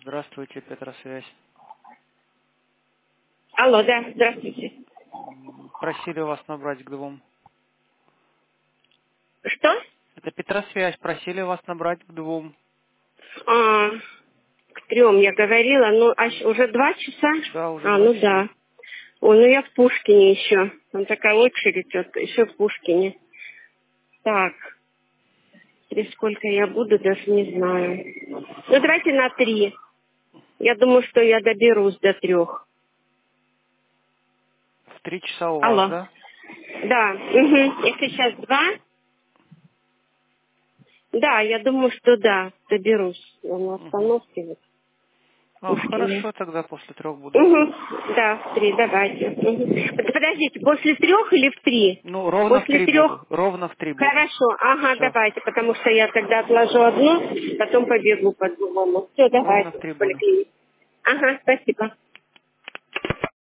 Здравствуйте, Петросвязь. Алло, да, здравствуйте. Просили вас набрать к 2. Что? Это Петросвязь, просили вас набрать к 2. К 3 я говорила, ну, уже 2 часа? Да, уже 2 Ну часа. да. Ой, ну я в Пушкине еще. Там такая очередь, вот, еще в Пушкине. Так, через сколько я буду, даже не знаю. Ну, давайте на 3. Я думаю, что я доберусь до 3. В 3 часа у вас, Алло. да? Да, угу. Если сейчас 2, да, я думаю, что да, доберусь. Я на Угу. остановке вот в Пушкине. Хорошо, тогда после 3 буду. Угу. Да, в 3, давайте. Мгм. Подождите, после 3 или в 3? Ну, ровно в После 3 3. буду. Ровно в 3 буду. Хорошо, ага, Все. давайте, потому что я тогда отложу одну, потом побегу по другому. Все, Ровно в давайте, 3 в буду. поликлинике. Ага, спасибо.